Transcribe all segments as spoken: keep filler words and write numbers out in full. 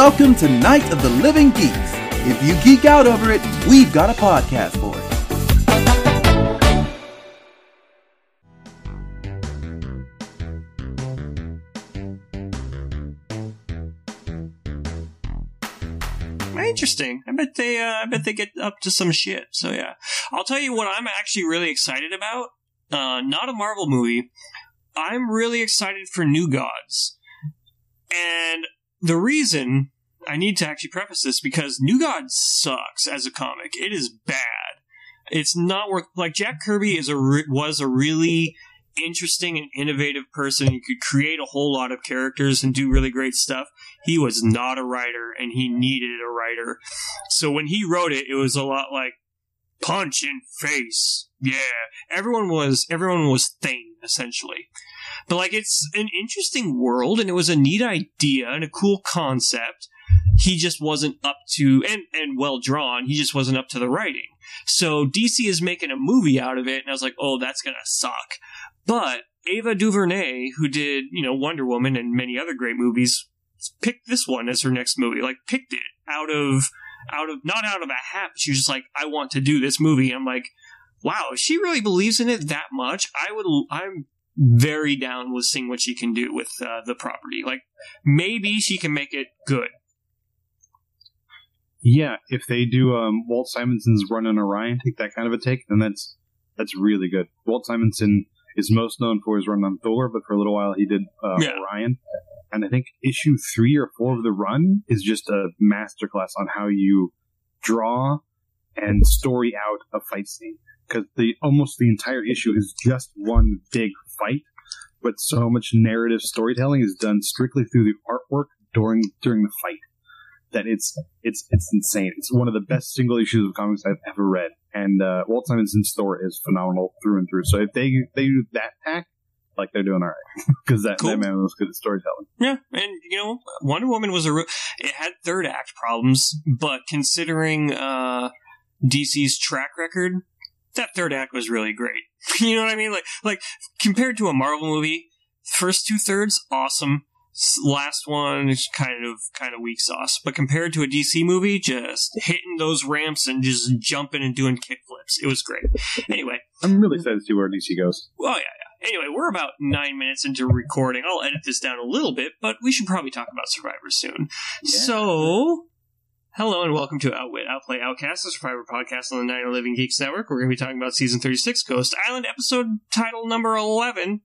Welcome to Night of the Living Geeks. If you geek out over it, we've got a podcast for it. Interesting. I bet they. Uh, I bet they get up to some shit. So yeah, I'll tell you what I'm actually really excited about. Uh, not a Marvel movie. I'm really excited for New Gods, and the reason I need to actually preface this because New Gods sucks as a comic. It is bad. It's not worth. Like Jack Kirby is a re- was a really interesting and innovative person. He could create a whole lot of characters and do really great stuff. He was not a writer, and he needed a writer. So when he wrote it, it was a lot like punch in face. Yeah, everyone was everyone was Thane essentially. But like, it's an interesting world, and it was a neat idea and a cool concept. He just wasn't up to, and and well drawn. He just wasn't up to the writing. So D C is making a movie out of it, and I was like, oh, that's gonna suck. But Ava DuVernay, who did, you know, Wonder Woman and many other great movies, picked this one as her next movie. Like, picked it out of, out of, not out of a hat. She was just like, I want to do this movie. I'm like, wow, if she really believes in it that much, I would, I'm very down with seeing what she can do with uh, the property. Like, maybe she can make it good. Yeah, if they do um, Walt Simonson's Run on Orion, take that kind of a take, then that's that's really good. Walt Simonson is most known for his run on Thor, but for a little while he did uh, yeah. Orion. And I think issue three or four of the run is just a masterclass on how you draw and story out a fight scene. Because the almost the entire issue is just one big fight, but so much narrative storytelling is done strictly through the artwork during during the fight that it's it's it's insane. It's one of the best single issues of comics I've ever read. And uh, Walt Simonson's Thor is phenomenal through and through. So if they they do that tack, like they're doing all right, because that, cool. that man was good at storytelling. Yeah, and you know, Wonder Woman was a re- it had third act problems, but considering uh, D C's track record, that third act was really great. You know what I mean? Like like compared to a Marvel movie, first two thirds awesome. Last one is kind of kind of weak sauce, but compared to a D C movie, just hitting those ramps and just jumping and doing kickflips, it was great. Anyway, I'm really excited to see where D C goes. Well, yeah, yeah. Anyway, we're about nine minutes into recording. I'll edit this down a little bit, but we should probably talk about Survivor soon. Yeah. So, hello and welcome to Outwit, Outplay, Outcast, the Survivor podcast on the Night of the Living Geeks Network. We're going to be talking about season thirty-six, Ghost Island, episode title number eleven.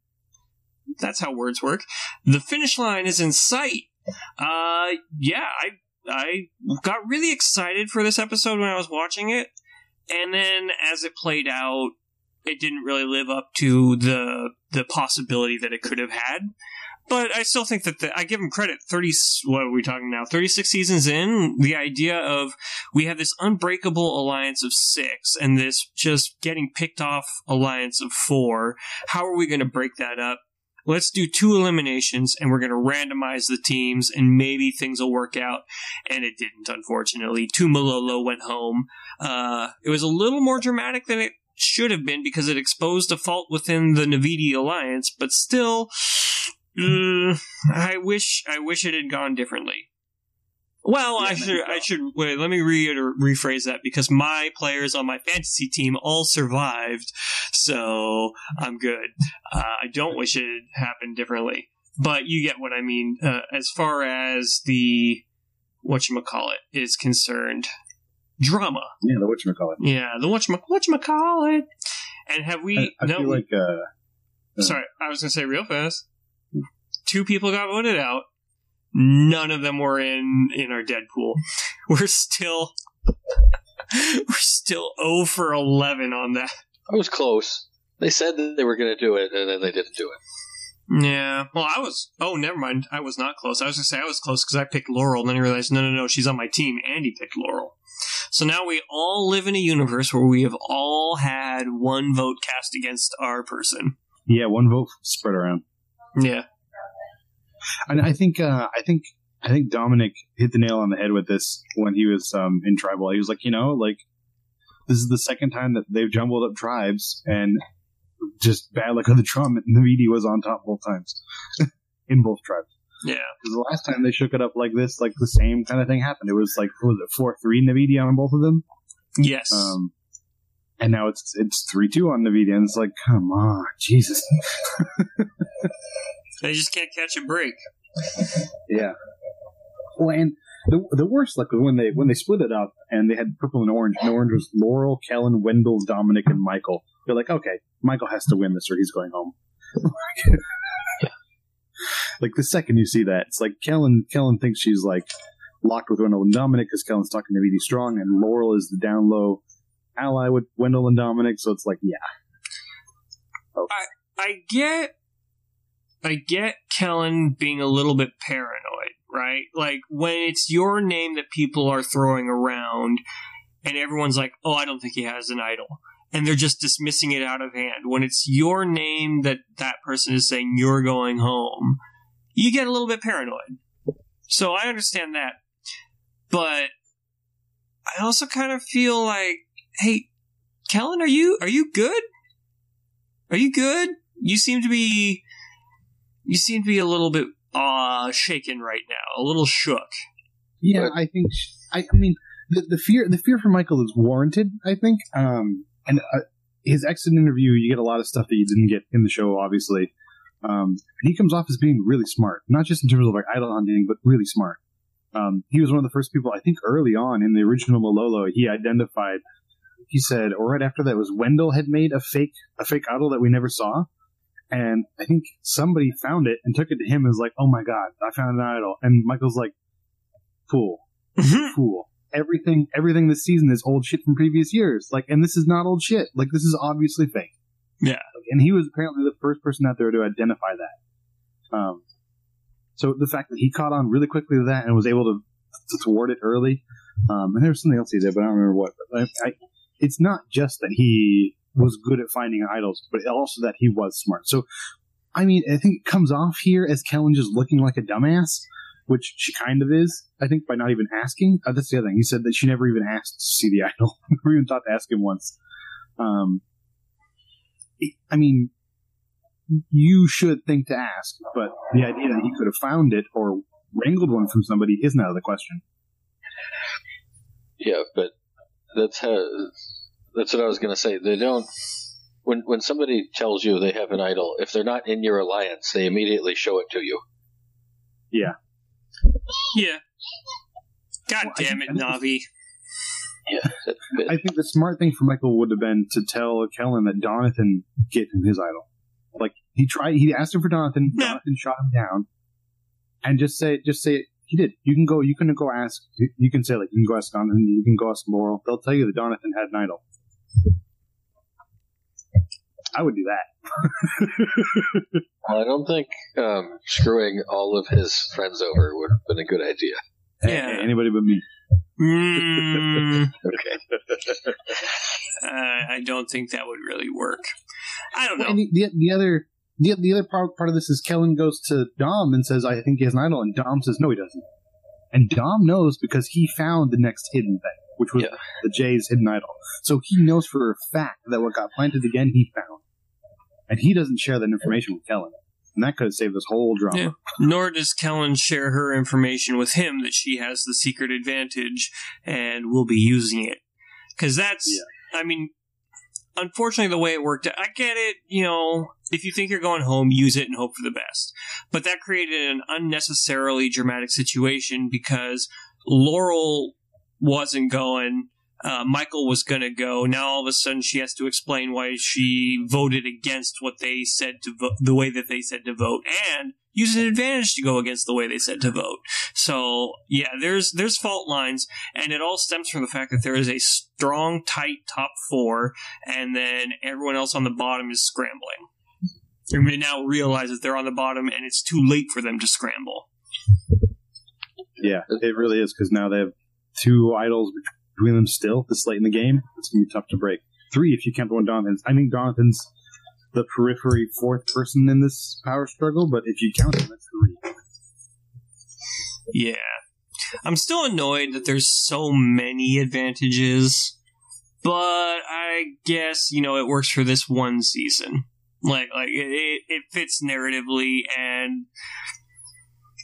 That's how words work. The finish line is in sight. Uh, yeah, I I got really excited for this episode when I was watching it, and then as it played out, it didn't really live up to the the possibility that it could have had. But I still think that the, I give them credit. Thirty, what are we talking now? Thirty-six seasons in, the idea of we have this unbreakable alliance of six and this just getting picked off alliance of four. How are we going to break that up? Let's do two eliminations, and we're going to randomize the teams, and maybe things will work out. And it didn't, unfortunately. Tumalolo went home. Uh, it was a little more dramatic than it should have been because it exposed a fault within the Navidi alliance, but still, uh, I wish I wish it had gone differently. Well, yeah, I should, I should, wait, let me re- rephrase that, because my players on my fantasy team all survived, so I'm good. Uh, I don't wish it had happened differently, but you get what I mean, uh, as far as the, whatchamacallit is concerned. Drama. Yeah, the whatchamacallit. Yeah, the whatchamac- whatchamacallit. And have we, I, I no, feel like, uh, uh, sorry, I was going to say real fast, two people got voted out. None of them were in, in our Deadpool. We're still we're still zero for eleven on that. I was close. They said that they were going to do it, and then they didn't do it. Yeah. Well, I was... Oh, never mind. I was not close. I was going to say I was close because I picked Laurel, and then I realized, no, no, no, she's on my team. Andy picked Laurel. So now we all live in a universe where we have all had one vote cast against our person. Yeah, one vote spread around. Yeah. And I think, uh, I think, I think Dominic hit the nail on the head with this when he was um, in Tribal. He was like, you know, like this is the second time that they've jumbled up tribes, and just bad luck on the drum. Navidi was on top both times in both tribes. Yeah. Because the last time they shook it up like this, like the same kind of thing happened. It was like, what was it, four three Nvidia on both of them? Yes. Um, and now it's it's three two on Nvidia, and it's like, come on, Jesus. They just can't catch a break. Yeah. Well, and the the worst, like when they when they split it up and they had purple and orange, and orange was Laurel, Kellen, Wendell, Dominic, and Michael. They're like, okay, Michael has to win this or he's going home. Like the second you see that, it's like Kellen Kellen thinks she's like locked with Wendell and Dominic because Kellen's talking to V D Strong, and Laurel is the down low ally with Wendell and Dominic. So it's like, yeah. Okay. I I get I get Kellen being a little bit paranoid, right? Like when it's your name that people are throwing around, and everyone's like, "Oh, I don't think he has an idol." And they're just dismissing it out of hand. When it's your name that that person is saying you're going home, you get a little bit paranoid. So I understand that. But I also kind of feel like, hey, Kellen, are you are you good? Are you good? You seem to be you seem to be a little bit uh shaken right now, a little shook. Yeah, I think I, I mean the, the fear the fear for Michael is warranted, I think. Um And uh, his exit interview, you get a lot of stuff that you didn't get in the show, obviously. Um, and he comes off as being really smart, not just in terms of like idol hunting, but really smart. Um, he was one of the first people, I think, early on in the original Malolo, he identified. He said, or right after that, was Wendell had made a fake a fake idol that we never saw, and I think somebody found it and took it to him and was like, "Oh my god, I found an idol!" And Michael's like, "Fool, fool." Everything, everything this season is old shit from previous years. Like, and this is not old shit. Like, this is obviously fake. Yeah. Like, and he was apparently the first person out there to identify that. Um, so the fact that he caught on really quickly to that and was able to, to thwart it early. Um, and there was something else he did, but I don't remember what. But I, I, it's not just that he was good at finding idols, but also that he was smart. So, I mean, I think it comes off here as Kellen just looking like a dumbass. Which she kind of is, I think, by not even asking. Uh, that's the other thing. He said that she never even asked to see the idol. Never even thought to ask him once. Um, I mean, you should think to ask, but the idea that he could have found it or wrangled one from somebody isn't out of the question. Yeah, but that's how. That's what I was going to say. They don't. When when somebody tells you they have an idol, if they're not in your alliance, they immediately show it to you. Yeah. Yeah. God well, damn it, Navi. Yeah. I think the smart thing for Michael would have been to tell Kellen that Donathan gave him his idol. Like, he tried, he asked him for Donathan, yeah. Donathan shot him down, and just say, just say, he did. You can go, you can go ask, you can say, like, you can go ask Donathan, you can go ask Laurel. They'll tell you that Donathan had an idol. I would do that. Well, I don't think um, screwing all of his friends over would have been a good idea. Yeah. Hey, anybody but me. Mm, Okay. uh, I don't think that would really work. I don't know. And the, the, the other the, the other part, part of this is Kellen goes to Dom and says, I think he has an idol, and Dom says, no, he doesn't. And Dom knows because he found the next hidden thing, which was yeah. the Jay's hidden idol. So he knows for a fact that what got planted again, he found. And he doesn't share that information with Kellen. And that could have saved this whole drama. Yeah. Nor does Kellen share her information with him that she has the secret advantage and will be using it. Because that's, yeah. I mean, unfortunately the way it worked out, I get it, you know, if you think you're going home, use it and hope for the best. But that created an unnecessarily dramatic situation because Laurel wasn't going, uh, Michael was going to go. Now all of a sudden she has to explain why she voted against what they said to vote, the way that they said to vote, and use an advantage to go against the way they said to vote. So, yeah, there's there's fault lines, and it all stems from the fact that there is a strong, tight top four, and then everyone else on the bottom is scrambling. Everybody now realizes they're on the bottom, and it's too late for them to scramble. Yeah, it really is, because now they have two idols between them still this late in the game. It's going to be tough to break. Three if you count the one Donathan's. I think Donathan's the periphery fourth person in this power struggle, but if you count him, that's three. Yeah. I'm still annoyed that there's so many advantages, but I guess, you know, it works for this one season. Like, like it, it fits narratively, and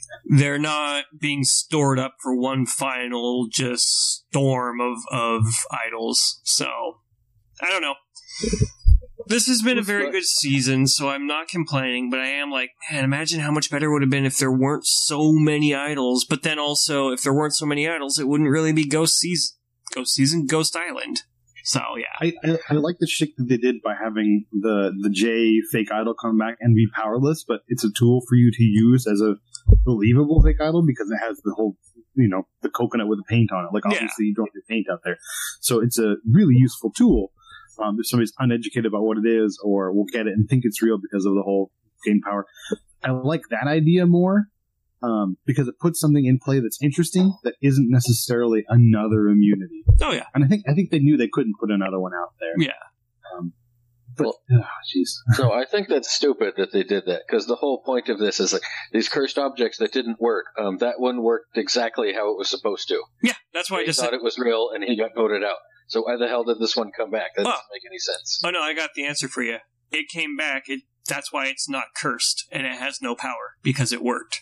they're not being stored up for one final just storm of, of idols. So, I don't know. This has been a very good season, so I'm not complaining, but I am like, man, imagine how much better it would have been if there weren't so many idols. But then also, if there weren't so many idols, it wouldn't really be Ghost Season, Ghost Season, Ghost Island. So, yeah. I, I, I like the shit that they did by having the, the J fake idol come back and be powerless, but it's a tool for you to use as a believable fake idol because it has the whole, you know, the coconut with the paint on it. Like, obviously, yeah. you don't have paint out there. So it's a really useful tool. Um, if somebody's uneducated about what it is or will get it and think it's real because of the whole gain power. I like that idea more um, because it puts something in play that's interesting that isn't necessarily another immunity. Oh, yeah. And I think I think they knew they couldn't put another one out there. Yeah. Um, but, well, jeez. Oh, no, I think that's stupid that they did that because the whole point of this is like these cursed objects that didn't work. Um, that one worked exactly how it was supposed to. Yeah, that's why they I just thought said it was real and he got voted out. So why the hell did this one come back? That oh. doesn't make any sense. Oh, no, I got the answer for you. It came back. It That's why it's not cursed, and it has no power, because it worked.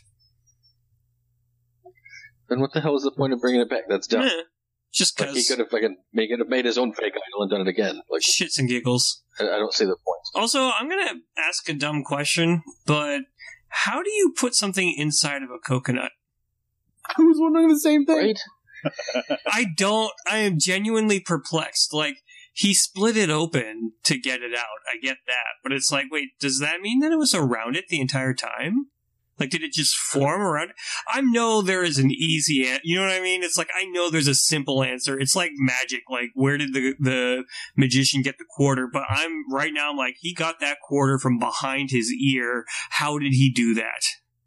Then what the hell is the point of bringing it back? That's dumb. Yeah, just because... Like he could have fucking he could have made his own fake idol and done it again. Like shits and giggles. I, I don't see the point. Also, I'm going to ask a dumb question, but how do you put something inside of a coconut? I was wondering the same thing. Right? I don't, I am genuinely perplexed. Like, he split it open to get it out. I get that. But it's like, wait, does that mean that it was around it the entire time? Like, did it just form around it? I know there is an easy answer. You know what I mean? It's like, I know there's a simple answer. It's like magic. Like, where did the, the magician get the quarter? But I'm, right now, I'm like, he got that quarter from behind his ear. How did he do that?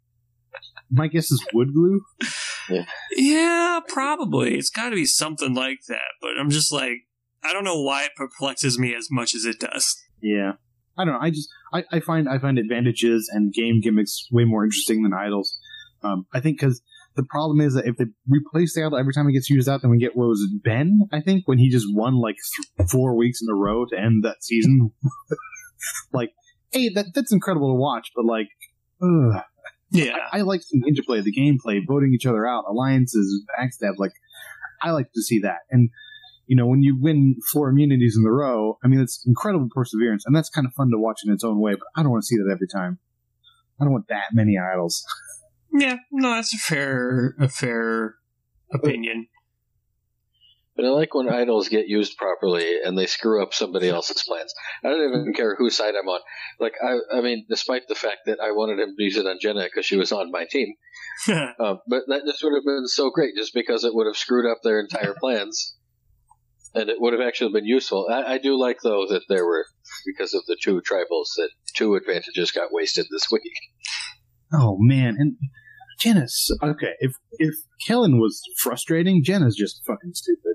My guess is wood glue. Yeah, yeah probably. It's got to be something like that. But I'm just like, I don't know why it perplexes me as much as it does. Yeah, I don't know. I just I, I find I find advantages and game gimmicks way more interesting than idols. Um, I think because the problem is that if they replace the idol every time it gets used out, then we get what was it Ben? I think when he just won like th- four weeks in a row to end that season. Like, hey, that that's incredible to watch, but like, ugh. Yeah, I, I like the interplay, the gameplay, voting each other out, alliances, backstab. Like, I like to see that. And, you know, when you win four immunities in a row, I mean, it's incredible perseverance, and that's kind of fun to watch in its own way, but I don't want to see that every time. I don't want that many idols. Yeah, no, that's a fair, a fair opinion. But I like when idols get used properly and they screw up somebody else's plans. I don't even care whose side I'm on. Like, I, I mean, despite the fact that I wanted him to use it on Jenna because she was on my team, um, but that just would have been so great just because it would have screwed up their entire plans, and it would have actually been useful. I, I do like, though, that there were, because of the two tribals, that two advantages got wasted this week. Oh, man. And Jenna's, okay, if, if Kellen was frustrating, Jenna's just fucking stupid.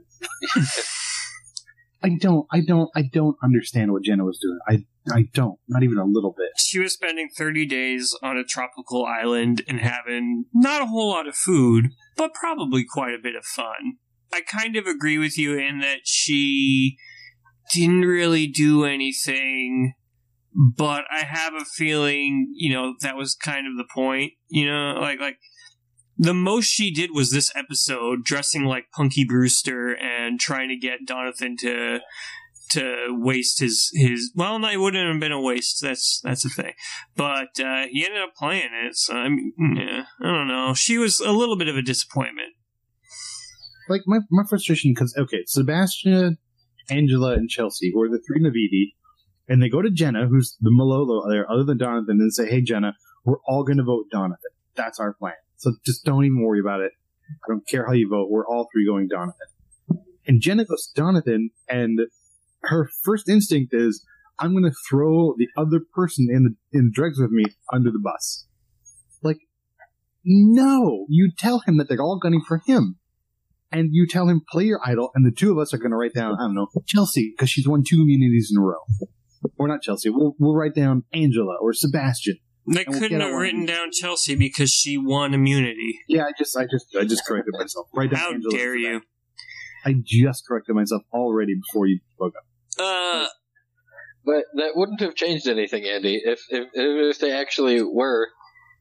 I don't, I don't, I don't understand what Jenna was doing. I, I don't, not even a little bit. She was spending thirty days on a tropical island and having not a whole lot of food, but probably quite a bit of fun. I kind of agree with you in that she didn't really do anything, but I have a feeling, you know, that was kind of the point, you know, like, like, the most she did was this episode, dressing like Punky Brewster and trying to get Donathan to to waste his his. Well, no, it wouldn't have been a waste. That's that's a thing. But uh, he ended up playing it. So I mean, yeah, I don't know. She was a little bit of a disappointment. Like my my frustration because okay, Sebastian, Angela, and Chelsea were the three Navidi, and they go to Jenna, who's the Malolo there, other than Donathan, and say, "Hey, Jenna, we're all going to vote Donathan. That's our plan. So just don't even worry about it. I don't care how you vote. We're all three going Donathan." And Jenna goes to Donathan, and her first instinct is, "I'm going to throw the other person in the in the dregs with me under the bus." Like, no, you tell him that they're all gunning for him, and you tell him play your idol, and the two of us are going to write down, I don't know, Chelsea because she's won two immunities in a row, or not Chelsea. We'll we'll write down Angela or Sebastian. They we'll couldn't have written down Chelsea because she won immunity. Yeah, I just, I just, I just corrected myself. Right down How Angela dare you? I just corrected myself already before you spoke up. Uh, but that wouldn't have changed anything, Andy. If if if they actually were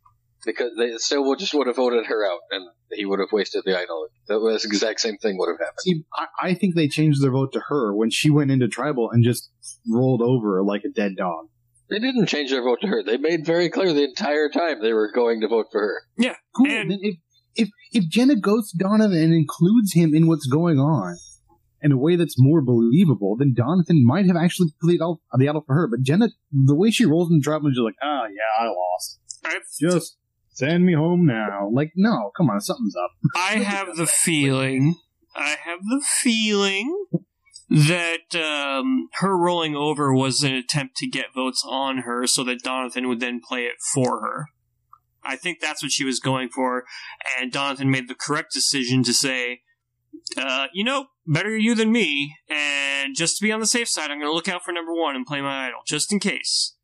Because they still would just would have voted her out, and he would have wasted the idol. That was the exact same thing would have happened. See, I, I think they changed their vote to her when she went into tribal and just rolled over like a dead dog. They didn't change their vote to her. They made very clear the entire time they were going to vote for her. Yeah, cool. And then if if if Jenna goes to Donovan and includes him in what's going on in a way that's more believable, then Donovan might have actually played out the idol for her. But Jenna, the way she rolls in tribal, is just like, oh yeah, I lost. I've, just. Send me home now. Like, no, come on, something's up. I have the feeling, I have the feeling that um, her rolling over was an attempt to get votes on her so that Donovan would then play it for her. I think that's what she was going for, and Donovan made the correct decision to say, uh, you know, better you than me, and just to be on the safe side, I'm going to look out for number one and play my idol, just in case.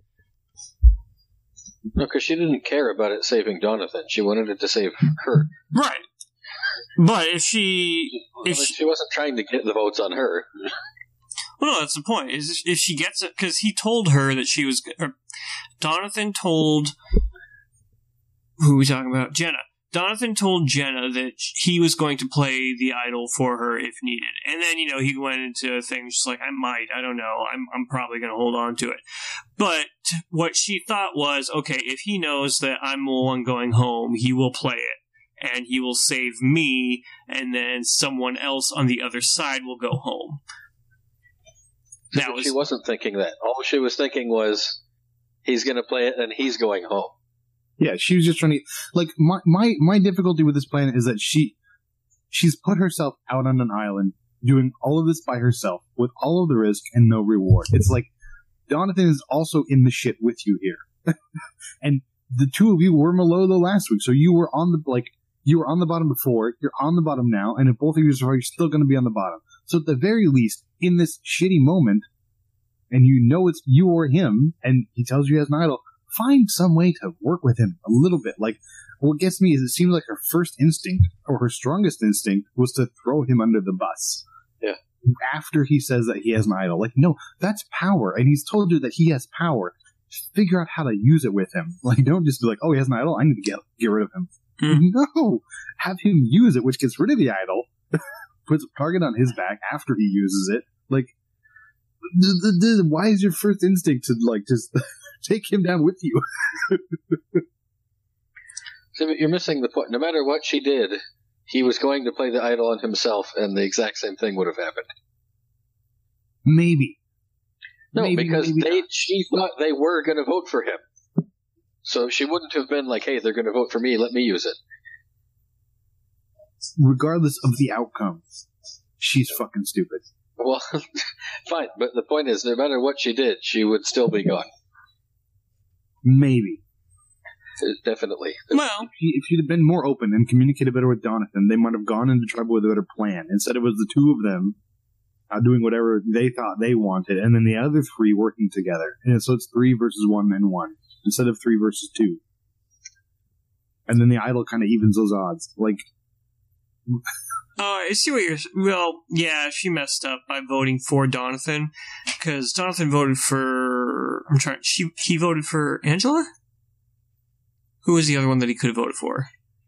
No, because she didn't care about it saving Donovan. She wanted it to save her. Right. But if she... If I mean, she, she wasn't trying to get the votes on her. Well, no, that's the point. Is if she gets it... Because he told her that she was... Or Donovan told... Who are we talking about? Jenna. Donovan told Jenna that he was going to play the idol for her if needed. And then, you know, he went into things just like, I might, I don't know, I'm I'm probably going to hold on to it. But what she thought was, okay, if he knows that I'm the one going home, he will play it. And he will save me, and then someone else on the other side will go home. That was, she wasn't thinking that. All she was thinking was, he's going to play it and he's going home. Yeah, she was just trying to... Like, my, my, my difficulty with this plan is that she she's put herself out on an island doing all of this by herself with all of the risk and no reward. It's like, Donovan is also in the shit with you here. And the two of you were below the last week, so you were on the, like, you were on the bottom before, you're on the bottom now, and if both of you survive, you're still going to be on the bottom. So at the very least, in this shitty moment, and you know it's you or him, and he tells you he has an idol, find some way to work with him a little bit. Like, what gets me is it seems like her first instinct, or her strongest instinct, was to throw him under the bus. Yeah. After he says that he has an idol. Like, no, that's power, and he's told you that he has power. Just figure out how to use it with him. Like, don't just be like, oh, he has an idol, I need to get get rid of him. Mm. No! Have him use it, which gets rid of the idol, puts a target on his back after he uses it. Like, d- d- d- why is your first instinct to, like, just... take him down with you? So you're missing the point. No matter what she did, he was going to play the idol on himself, and the exact same thing would have happened. Maybe. No, maybe, because maybe they not. she thought they were going to vote for him. So she wouldn't have been like, hey, they're going to vote for me, let me use it. Regardless of the outcome, she's fucking stupid. Well, fine, but the point is, no matter what she did, she would still be gone. Maybe. Definitely. Well, if, he, if she'd have been more open and communicated better with Donovan, they might have gone into trouble with a better plan. Instead, it was the two of them uh, doing whatever they thought they wanted, and then the other three working together. And so it's three versus one and one, instead of three versus two. And then the idol kind of evens those odds. Like... Oh, I see what you're... Well, yeah, she messed up by voting for Donovan, because Donovan voted for... I'm trying... She He voted for Angela? Who was the other one that he could have voted for?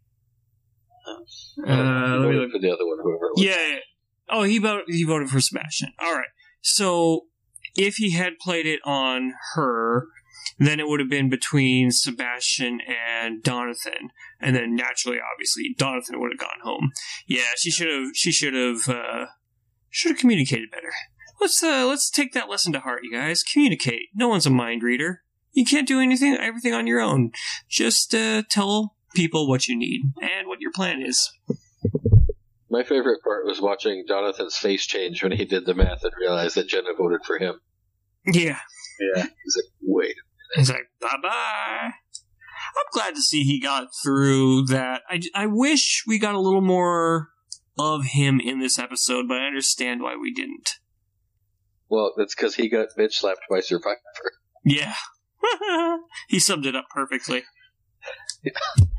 Uh, uh, he voted for the other one, whoever it was. Yeah, yeah. Oh, he voted, he voted for Sebastian. All right. So, if he had played it on her, then it would have been between Sebastian and Donovan, and then naturally, obviously, Donovan would have gone home. Yeah, she should have. She should have. Uh, should have communicated better. Let's uh, let's take that lesson to heart, you guys. Communicate. No one's a mind reader. You can't do anything, everything on your own. Just uh, tell people what you need and what your plan is. My favorite part was watching Jonathan's face change when he did the math and realized that Jenna voted for him. Yeah. Yeah. He's like, wait. He's like, bye-bye. I'm glad to see he got through that. I, I wish we got a little more of him in this episode, but I understand why we didn't. Well, that's because he got bitch slapped by Survivor. Yeah. He summed it up perfectly. Yeah.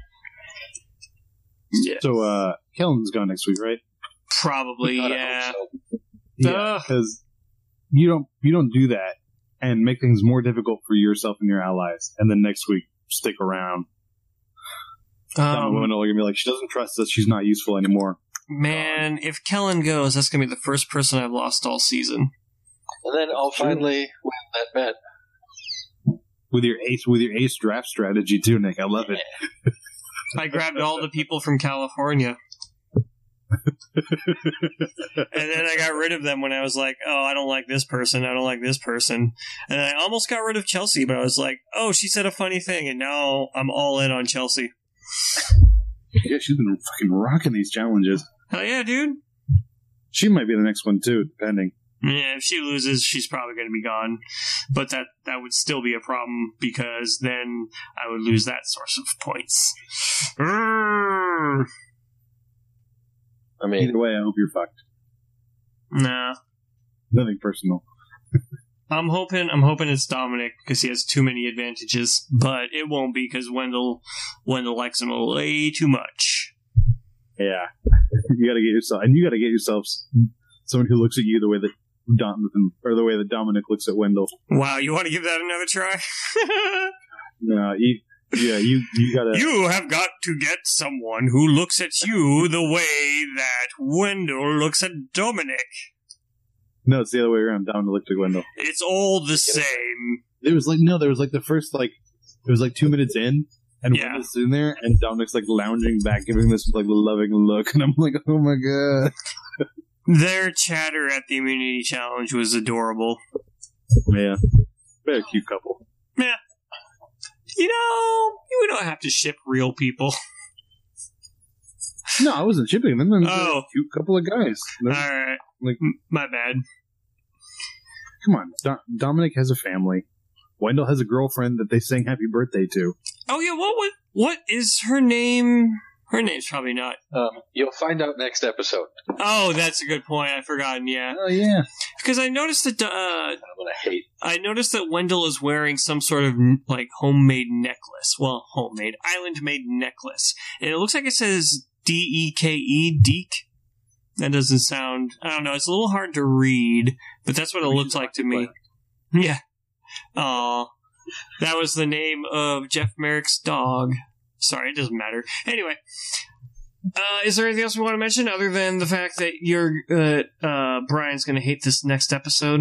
Yeah. So, uh, Kellen's gone next week, right? Probably, yeah. So. Yeah, because you don't you don't do that and make things more difficult for yourself and your allies, and then next week stick around. Um, Wendell are going to be like, she doesn't trust us, she's not useful anymore. Man, if Kellen goes, that's going to be the first person I've lost all season. And then I'll finally win that bet. With your ace, with your ace draft strategy too, Nick. I love it. I grabbed all the people from California. And then I got rid of them when I was like, oh, I don't like this person, I don't like this person. And I almost got rid of Chelsea, but I was like, oh, she said a funny thing, and now I'm all in on Chelsea. Yeah, she's been fucking rocking these challenges. Hell yeah, dude. She might be the next one too, depending. Yeah, if she loses, she's probably going to be gone. But that, that would still be a problem, because then I would lose that source of points. Urgh. I mean, either way, I hope you're fucked. Nah. Nothing personal. I'm hoping I'm hoping it's Dominic, because he has too many advantages, but it won't be, because Wendell Wendell likes him way too much. Yeah. You gotta get yourself, and you gotta get yourself someone who looks at you the way that Dominic, or the way that Dominic looks at Wendell. Wow, you want to give that another try? No, you, yeah, you, you gotta... You have got to get someone who looks at you the way that Wendell looks at Dominic. No, it's the other way around. Dominic looked at Wendell. It's all the same. There was like, no, there was like the first, like, it was like two minutes in, and yeah. Wendell's sitting there, and Dominic's like lounging back, giving this like loving look, and I'm like, oh my god. Their chatter at the immunity challenge was adorable. Yeah. Very cute couple. Yeah. You know, you don't have to ship real people. No, I wasn't shipping them. They're oh. a cute couple of guys. They're, Alright. Like, my bad. Come on. Do- Dominic has a family. Wendell has a girlfriend that they sang happy birthday to. Oh yeah, what what, what is her name? Her name's probably not. Um, you'll find out next episode. Oh, that's a good point. I've forgotten. Yeah. Oh yeah. Because I noticed that. Uh, I'm gonna hate. I noticed that Wendell is wearing some sort of like homemade necklace. Well, homemade, island-made necklace, and it looks like it says D E K E, Deke. That doesn't sound. I don't know. It's a little hard to read, but that's what it looks like to me. Yeah. Aw. That was the name of Jeff Merrick's dog. Sorry, it doesn't matter. Anyway, uh, is there anything else we want to mention other than the fact that you're uh, uh, Brian's going to hate this next episode?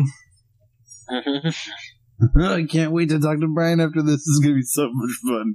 I can't wait to talk to Brian after this. This is going to be so much fun.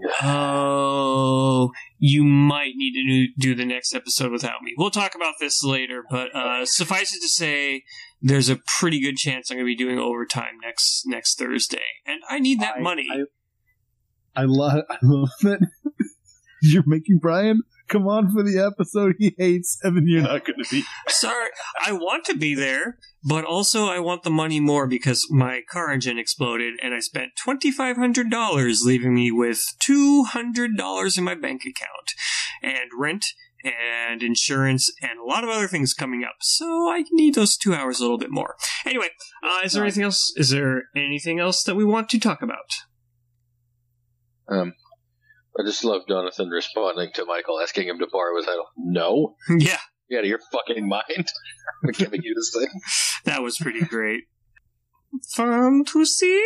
Oh, you might need to do the next episode without me. We'll talk about this later, but uh, suffice it to say, there's a pretty good chance I'm going to be doing overtime next next Thursday, and I need that I, money. I, I, love, I love that you're making Brian come on for the episode he hates, and then you're not going to be. Sorry, I want to be there, but also I want the money more because my car engine exploded, and I spent twenty-five hundred dollars, leaving me with two hundred dollars in my bank account, and rent, and insurance, and a lot of other things coming up. So I need those two hours a little bit more. Anyway, uh, is there anything else? Is there anything else that we want to talk about? Um, I just love Jonathan responding to Michael, asking him to borrow his idol. No. Yeah. You out of your fucking mind? I'm giving you this thing. That was pretty great. Fun to see.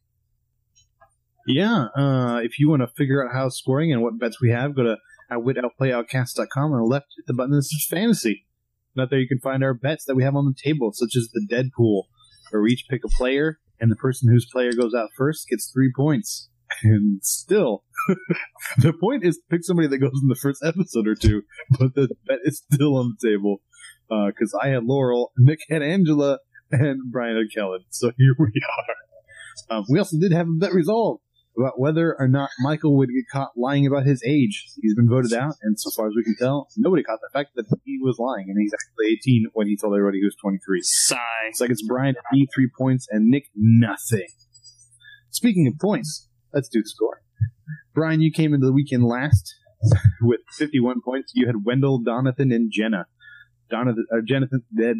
Yeah. Uh, if you want to figure out how scoring and what bets we have, go to outwit outplay outcast dot com. On the left, hit the button that says fantasy. And out there you can find our bets that we have on the table, such as the Deadpool, where we each pick a player, and the person whose player goes out first gets three points. And still, the point is to pick somebody that goes in the first episode or two, but the bet is still on the table. Because uh, I had Laurel, Nick had Angela, and Brian had Kellen. So here we are. Um, we also did have a bet resolved about whether or not Michael would get caught lying about his age. He's been voted out, and so far as we can tell, nobody caught the fact that he was lying, and he's actually eighteen when he told everybody he was twenty-three. Sigh. So it's Brian at eighty-three points, and Nick nothing. Speaking of points, let's do the score. Brian, you came into the weekend last with fifty-one points. You had Wendell, Donathan, and Jenna. Donathan, or Jonathan,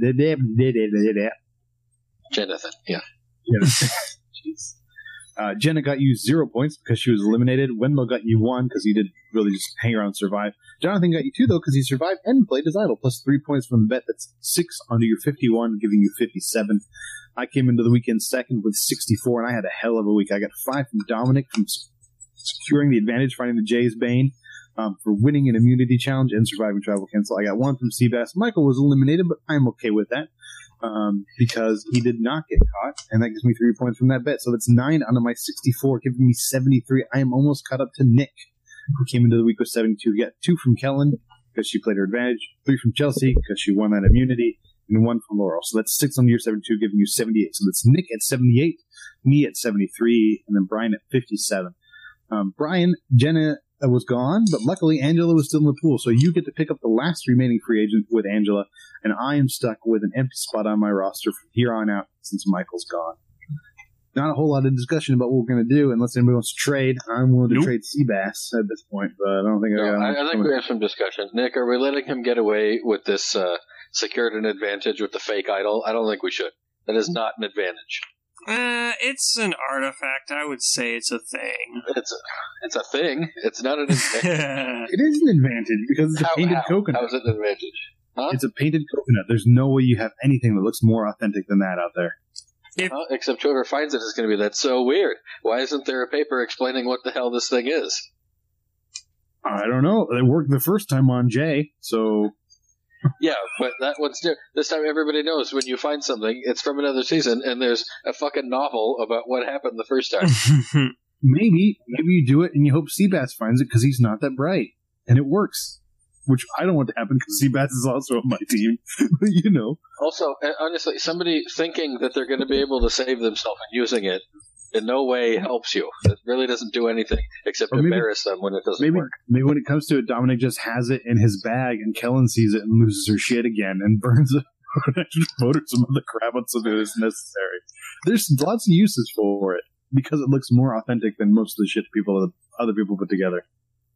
Jonathan, yeah. Jeez. Uh, Jenna got you zero points because she was eliminated. Wendell got you one because he did really just hang around and survive. Jonathan got you two, though, because he survived and played his idol, plus three points from the bet. That's six under your fifty-one, giving you fifty-seven. I came into the weekend second with sixty-four, and I had a hell of a week. I got five from Dominic from securing the advantage, finding the Jay's Bane. um, for winning an immunity challenge and surviving travel cancel. I got one from Seabass. Michael was eliminated, but I'm okay with that um, because he did not get caught, and that gives me three points from that bet. So that's nine out of my sixty-four, giving me seventy-three. I am almost caught up to Nick, who came into the week with seventy-two. We got two from Kellen because she played her advantage, three from Chelsea because she won that immunity, and one from Laurel. So that's six on your seventy-two, giving you seventy-eight. So that's Nick at seventy-eight, me at seventy-three, and then Brian at fifty-seven. Um, Brian, Jenna was gone, but luckily Angela was still in the pool, so you get to pick up the last remaining free agent with Angela, and I am stuck with an empty spot on my roster from here on out since Michael's gone. Not a whole lot of discussion about what we're going to do unless anybody wants to trade. I'm willing to nope. trade Seabass at this point, but I don't think no, I, I, I think we have some discussion. Nick, are we letting him get away with this uh, secured an advantage with the fake idol? I don't think we should. That is not an advantage. Uh, it's an artifact. I would say it's a thing. It's a, it's a thing. It's not an advantage. It is an advantage because it's a how, painted how? coconut. How is it an advantage? Huh? It's a painted coconut. There's no way you have anything that looks more authentic than that out there. If, uh, except whoever finds it is going to be, that's so weird. Why isn't there a paper explaining what the hell this thing is? I don't know. It worked the first time on Jay, so... Yeah, but that one's new. This time everybody knows when you find something, it's from another season, and there's a fucking novel about what happened the first time. maybe, maybe you do it and you hope Seabass finds it because he's not that bright, and it works. Which I don't want to happen because Seabass is also on my team, but you know. Also, honestly, somebody thinking that they're going to be able to save themselves and using it in no way helps you. It really doesn't do anything except maybe, embarrass them when it doesn't maybe, work. Maybe when it comes to it, Dominic just has it in his bag and Kellen sees it and loses her shit again and burns an extra vote or some other crap on something that's necessary. There's lots of uses for it because it looks more authentic than most of the shit people other people put together.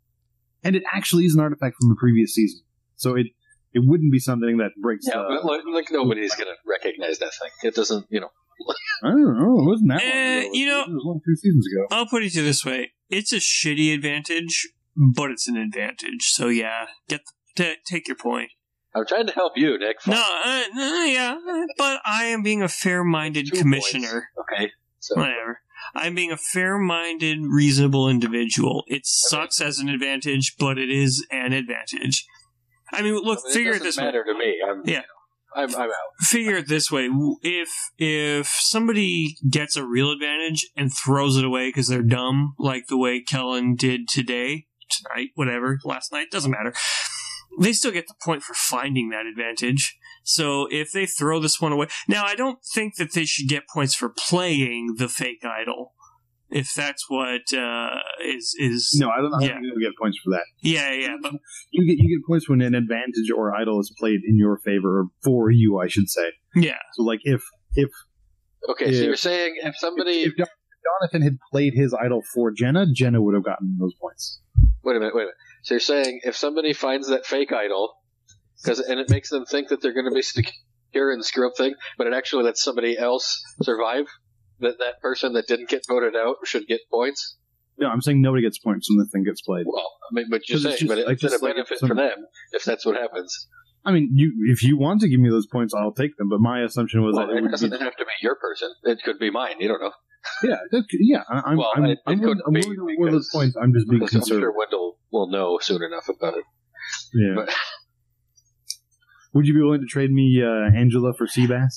And it actually is an artifact from the previous season. So it it wouldn't be something that breaks... Yeah, uh, but like, like nobody's going to recognize that thing. It doesn't, you know... I don't know. It wasn't that long uh, ago. You know, it was only two seasons ago. I'll put it to you this way. It's a shitty advantage, but it's an advantage. So yeah, get the, t- take your point. I'm trying to help you, Nick. No, uh, uh, yeah, but I am being a fair-minded Two commissioner. Points. Okay. So. Whatever. I'm being a fair-minded, reasonable individual. It sucks okay. as an advantage, but it is an advantage. I mean, look, I mean, figure it it this matter way. to me. I'm, yeah. I'm, I'm out. Figure it this way. If if somebody gets a real advantage and throws it away because they're dumb, like the way Kellen did today, tonight, whatever, last night, doesn't matter, they still get the point for finding that advantage. So if they throw this one away... Now, I don't think that they should get points for playing the fake idol. If that's what uh, is is no, I don't know. Yeah. How you get points for that. Yeah, yeah, but you get you get points when an advantage or idol is played in your favor, or for you, I should say. Yeah. So, like if if okay, if, so you're saying if somebody if, if Jonathan had played his idol for Jenna, Jenna would have gotten those points. Wait a minute, wait a minute. So you're saying if somebody finds that fake idol, because and it makes them think that they're going to be secure and screw up thing, but it actually lets somebody else survive. That that person that didn't get voted out should get points? No, I'm saying nobody gets points when the thing gets played. Well, I mean, but you're saying, just, but like, it's a like benefit some, for them if that's what happens. I mean, you if you want to give me those points, I'll take them. But my assumption was well, that it, it doesn't be, have to be your person. It could be mine. You don't know. Yeah, that, yeah. I, I'm. Well, I'm, it, I'm, it willing, I'm willing to award those points. I'm just being conservative. I'm sure Wendell will know soon enough about it. Yeah. But, would you be willing to trade me uh, Angela for Seabass?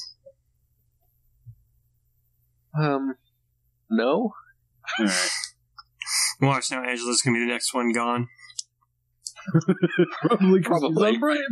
Um. No? All right. Watch now, Angela's going to be the next one gone. Probably. Probably. Brian.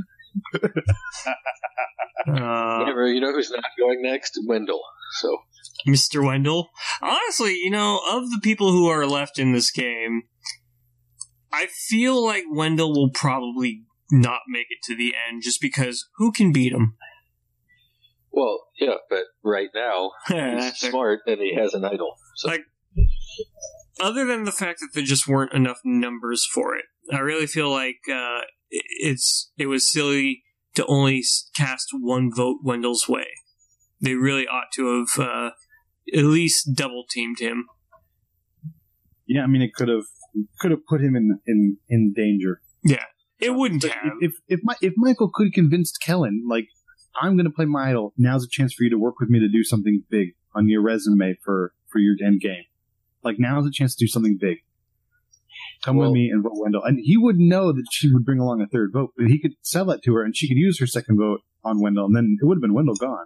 uh, Whatever, you know who's not going next? Wendell. So. Mister Wendell? Honestly, you know, of the people who are left in this game, I feel like Wendell will probably not make it to the end just because who can beat him? Well, yeah, but right now, he's smart and he has an idol. So. Like, other than the fact that there just weren't enough numbers for it, I really feel like uh, it's it was silly to only cast one vote Wendell's way. They really ought to have uh, at least double teamed him. Yeah, I mean, it could have could have put him in in, in danger. Yeah, it wouldn't but have. If if, if, my, if Michael could have convinced Kellen, like, I'm going to play my idol. Now's a chance for you to work with me to do something big on your resume for, for your end game. Like, now's a chance to do something big. come well, with me and vote Wendell. And he would know that she would bring along a third vote, but he could sell that to her and she could use her second vote on Wendell, and then it would have been Wendell gone.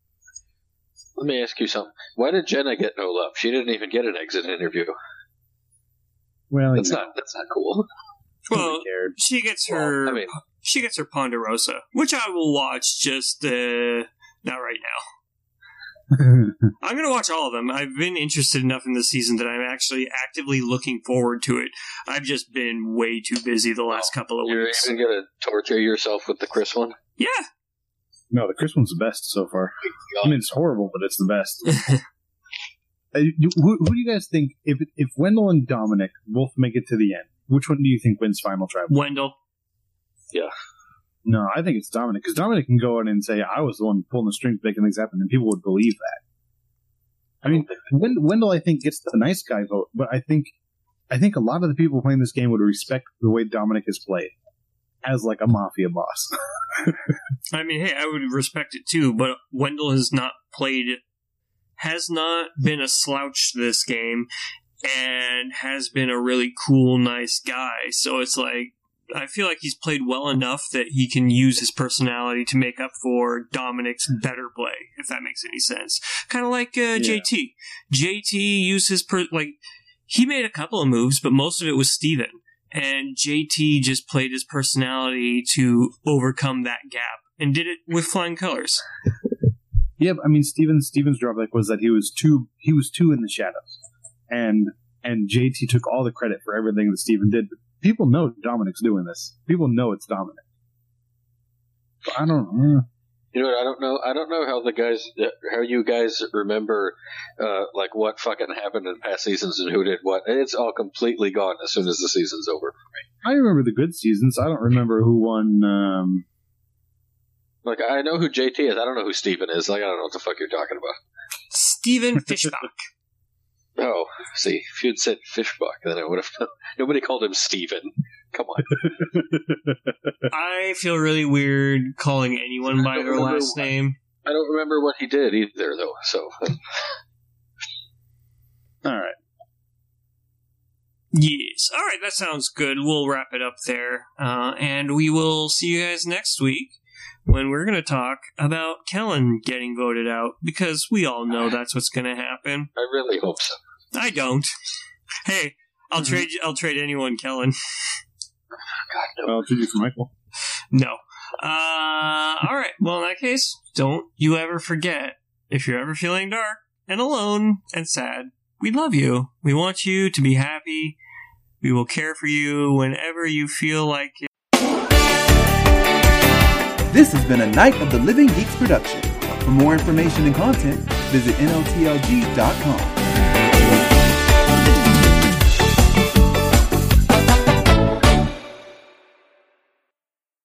Let me ask you something. Why did Jenna get no love? She didn't even get an exit interview. Well, that's yeah. not that's not cool. Well, she gets her well, I mean, she gets her Ponderosa, which I will watch. Just uh, not right now. I'm going to watch all of them. I've been interested enough in this season that I'm actually actively looking forward to it. I've just been way too busy the last oh, couple of you're weeks. You're even going to torture yourself with the Chris one? Yeah. No, the Chris one's the best so far. I mean, it's horrible, but it's the best. uh, who, who do you guys think, if if Wendell and Dominic both make it to the end, which one do you think wins final tribal? Wendell. Yeah. No, I think it's Dominic, because Dominic can go in and say, I was the one pulling the strings, making things happen, and people would believe that. I mean, Wendell, I think, gets the nice guy vote, but I think I think a lot of the people playing this game would respect the way Dominic is played as, like, a mafia boss. I mean, hey, I would respect it too, but Wendell has not played, has not been a slouch this game, and has been a really cool, nice guy, so it's like, I feel like he's played well enough that he can use his personality to make up for Dominic's better play, if that makes any sense. Kind of like uh, yeah. J T. J T used his, per- like, he made a couple of moves, but most of it was Steven. And J T just played his personality to overcome that gap, and did it with flying colors. Yeah, I mean, Steven, Steven's drawback was that he was too, he was too in the shadows. And, and J T took all the credit for everything that Steven did, but people know Dominic's doing this. People know it's Dominic. I don't know. You know what? I don't know. I don't know how the guys, how you guys remember, uh, like what fucking happened in past seasons and who did what. It's all completely gone as soon as the season's over for me. I remember the good seasons. I don't remember who won. Um... Like I know who J T is. I don't know who Steven is. Like I don't know what the fuck you're talking about. Steven Fishbach. Oh, see, if you'd said Fishbach, then I would have. Nobody called him Steven. Come on. I feel really weird calling anyone by their last what, name. I don't remember what he did either, though. So, all right. Yes. All right, that sounds good. We'll wrap it up there, uh, and we will see you guys next week when we're going to talk about Kellen getting voted out, because we all know that's what's going to happen. I really hope so. I don't. Hey, I'll mm-hmm. trade. I'll trade anyone, Kellen. God, no. I'll trade you for Michael. No. Uh, all right. Well, in that case, don't you ever forget, if you're ever feeling dark and alone and sad, we love you. We want you to be happy. We will care for you whenever you feel like it. This has been a Night of the Living Geeks production. For more information and content, visit N O T L G dot com.